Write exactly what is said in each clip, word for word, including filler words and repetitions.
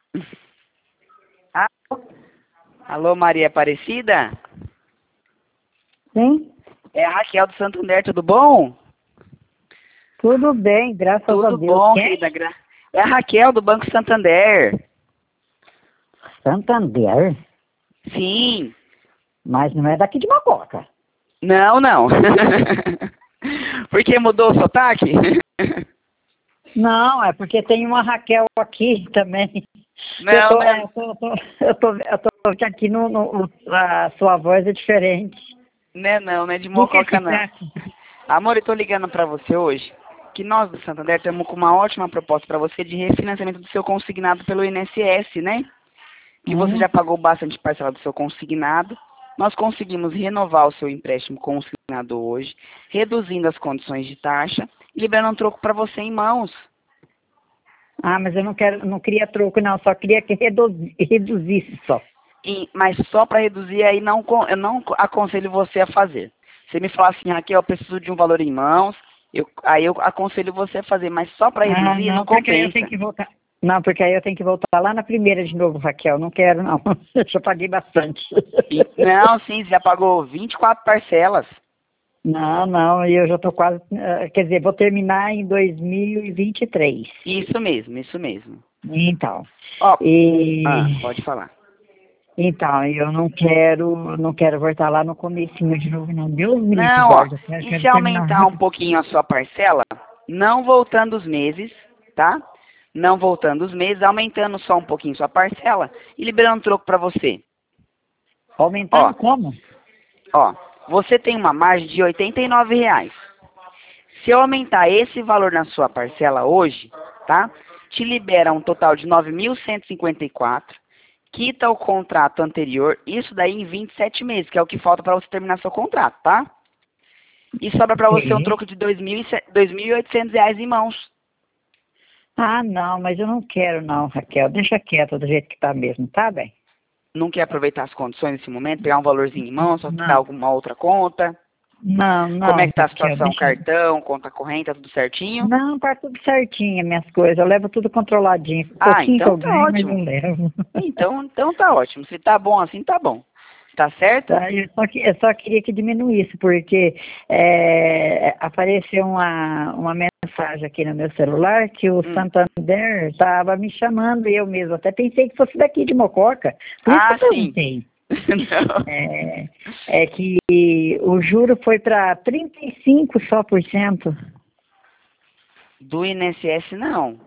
Alô, Alô, Maria Aparecida? Sim, É a Raquel do Santander, tudo bom? tudo bem, graças a Tudo Deus. bom, Quem? querida. Gra... É a Raquel do Banco Santander. Santander? Sim. Mas não é daqui de Mococa. Não, não. Por que mudou o sotaque? Não, é porque tem uma Raquel aqui também. Eu Não, tô, né? é, eu tô, eu tô, eu tô, eu tô que aqui no, no- a sua voz é diferente. Né, não, não é de Do que Mococa, se não. trata? Amor, eu tô ligando pra você hoje que nós do Santander temos com uma ótima proposta pra você de refinanciamento do seu consignado pelo I N S S, né? Que você Hum? já pagou bastante parcela do seu consignado. Nós conseguimos renovar o seu empréstimo consignado hoje, reduzindo as condições de taxa e liberando um troco para você em mãos. Ah, mas eu não quero, não queria troco não, só queria que reduzi, reduzisse só. E- mas só para reduzir aí não, con- eu não aconselho você a fazer. Você me fala assim, Raquel, eu preciso de um valor em mãos, eu, aí eu aconselho você a fazer, mas só para Ah, reduzir não não, porque aí eu tenho compensa. que voltar. Não, porque aí eu tenho que voltar lá na primeira de novo, Raquel. Não quero, não. Eu já paguei bastante. E- não, sim, você já pagou vinte e quatro parcelas. Não, não, e eu já estou quase. eh, Quer dizer, vou terminar em dois mil e vinte e três. Isso mesmo, isso mesmo. Então. Ó, ah, E. pode falar. Então, eu não quero, não quero voltar lá no comecinho de novo, não. Deus me livre, Não, ó, guarda. Eu quero, e quero se terminar aumentar um rápido. pouquinho a sua parcela, não voltando os meses, tá? Não voltando os meses, aumentando só um pouquinho sua parcela e liberando troco para você. Ó, Aumentando como? ó, você tem uma margem de oitenta e nove reais. Se eu aumentar esse valor na sua parcela hoje, tá? Te libera um total de nove mil cento e cinquenta e quatro, quita o contrato anterior, isso daí em vinte e sete meses, que é o que falta para você terminar seu contrato, tá? E sobra para você um Quê? troco de dois mil e oitocentos reais em mãos. Ah, não, mas eu não quero, não, Raquel. Deixa quieto do jeito que tá mesmo, tá bem? Não quer aproveitar as condições nesse momento, pegar um valorzinho em mãos, só quitar Não, alguma outra conta? não, Como é não, que tá a Raquel, situação? deixa. Cartão, conta corrente, tá tudo certinho? Não, tá tudo certinho, minhas coisas. Eu levo tudo controladinho. Um Ah, pouquinho que então eu tá ganho, mas eu ótimo. levo. Então, então tá ótimo. Se tá bom assim, tá bom. Tá certo? Tá, eu, só que, eu só queria que diminuísse, porque é, apareceu uma, uma mensagem aqui no meu celular que o Hum. Santander estava me chamando e eu mesmo. Até pensei que fosse daqui de Mococa. Por isso que Ah, eu sim. perguntei. Não. É, é que o juro foi para trinta e cinco só por cento. Do I N S S não.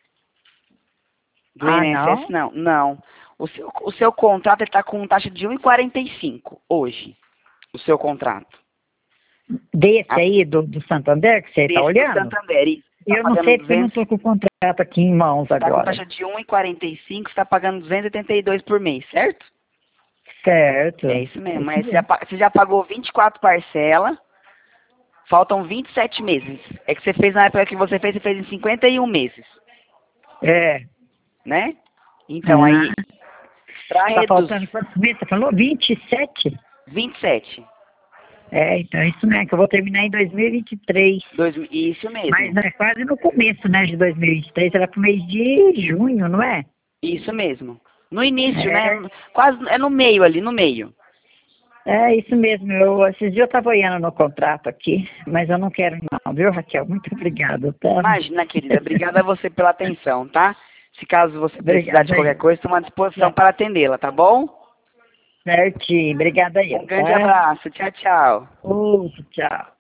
Do Ah, I N S S não? não. Não. O seu, o seu contrato está com taxa de um e quarenta e cinco hoje. O seu contrato. Desse A, aí, do, do Santander, que você está desse do olhando? Santander. Isso. Você está Eu não pagando sei porque eu não duzentos. estou com o contrato aqui em mãos Está com agora. taxa de um e quarenta e cinco, você está pagando duzentos e oitenta e dois por mês, certo? Certo. É isso mesmo. Isso Mas você já, mesmo. pa- você já pagou vinte e quatro parcelas, faltam vinte e sete meses. É que você fez na época que você fez, você fez em cinquenta e um meses, É. né? Então aí, Ah, para tá reduzir, faltando quantos meses? Você falou vinte e sete? vinte e sete. É, então isso mesmo, que eu vou terminar em dois mil e vinte e três. Dois, isso Mas mesmo. é quase no começo, né, de dois mil e vinte e três. Era pro mês de junho, não é? Isso mesmo. No início, né? É, Quase é no meio ali, no meio. é isso mesmo. Eu, esses dias eu estava olhando no contrato aqui, mas eu não quero não, viu, Raquel? Muito obrigada, tá? Imagina, querida. Obrigada a você pela atenção, tá? Se caso você precisar de Obrigada qualquer aí. coisa, estou à disposição para atendê-la, tá bom? Certinho, obrigada aí, Um grande tá? abraço. Tchau, tchau. Outro, tchau.